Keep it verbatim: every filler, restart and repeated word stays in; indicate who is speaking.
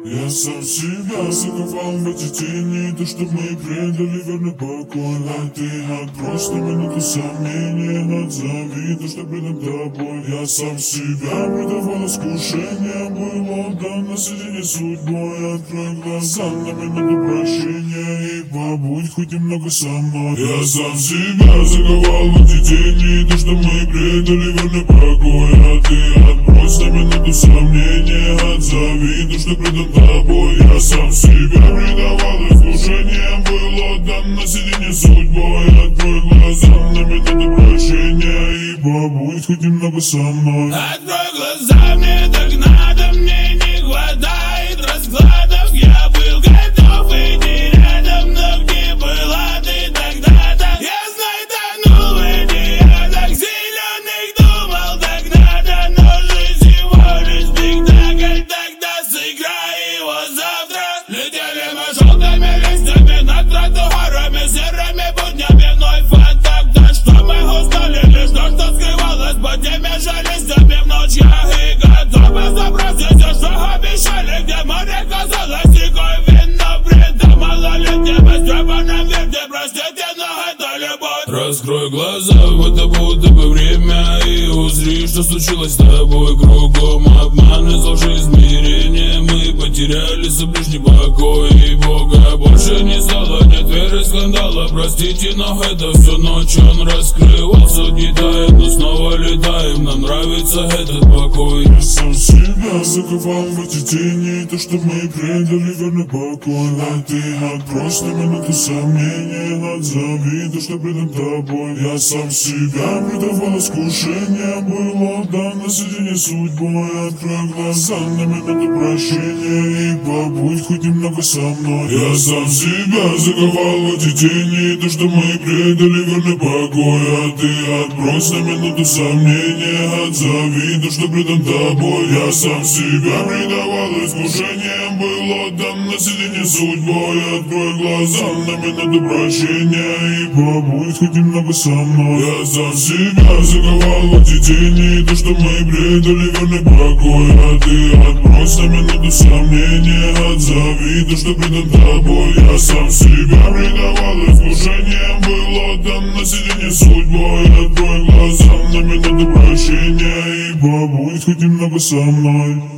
Speaker 1: Я сам себя заковал в эти тени. То, что мы предали, верный покой. А ты отбрось на минуту сомнения. Отзови то, что предам тобой. Я сам себя предавал искушениям. Был отдан на сиденье судьбой. Открой глаза на минуту прощения и побудь хоть немного со мной. Я сам себя заковал в эти тени. То, что мы предали, верный покой. А ты отбрось на минуту сомнения. Отзови то, что предам тобой. Я сам себя предавал искушениям. Был отдан на сиденье судьбой. Открой глаза на минуту прощения и побудь хоть немного со мной.
Speaker 2: Открой глаза, мне так надо, мне не хватает раскладов. Я был готов идти рядом, но где была ты тогда-то? Я знаю, тонул в идиотах зеленых, думал так надо. Но жизнь всего лишь спектакль, тогда сыграй его завтра. Летели мы желтыми листьями над тротуарами, серыми буднями вновь факт. Да что мы узнали лишь то, что скрывалось под теми же листьями в ночь. Я и готов забросить все, что обещали, где море казалось рекой винно бреда. Малолетним истрепанным верде, простите, но это любовь. Раскрой глаза, в это будто бы время, и узри, что случилось с тобой. Кругом обман и лжи измерения. Мы потеряли ближний покой, и Бога больше не стало. Нет веры, скандала, простите, но это всю ночь он раскрывал. Сотни тайн, но снова летаем, нам нравится этот покой.
Speaker 1: Я сам себя заковал в эти тени. То, что мы предали, верный покой. А ты отбрось на минуту сомнения. Отзови то, что предам тобой. Я сам себя предавал искушениям. Был отдан на сиденье судьбой. Открой глаза на минуту прощения и побудь хоть немного со мной. Я сам себя заковал в эти тени. То, что мы предали, верный покой. А ты отбрось на минуту сомнения. Отзови то, что предам тобой. Я сам себя предавал искушениям. Был отдан на сиденье судьбой. Открой глаза на минуту прощения и побудь хоть немного со мной. Я сам себя заковал в эти тени. То, что мы предали, верный покой. А ты отбрось на минуту сомнения. Отзови то, что предам тобой. Я сам себя предавал искушениям. Был отдан на сиденье судьбой. Открой глаза на минуту прощения и побудь хоть немного со мной.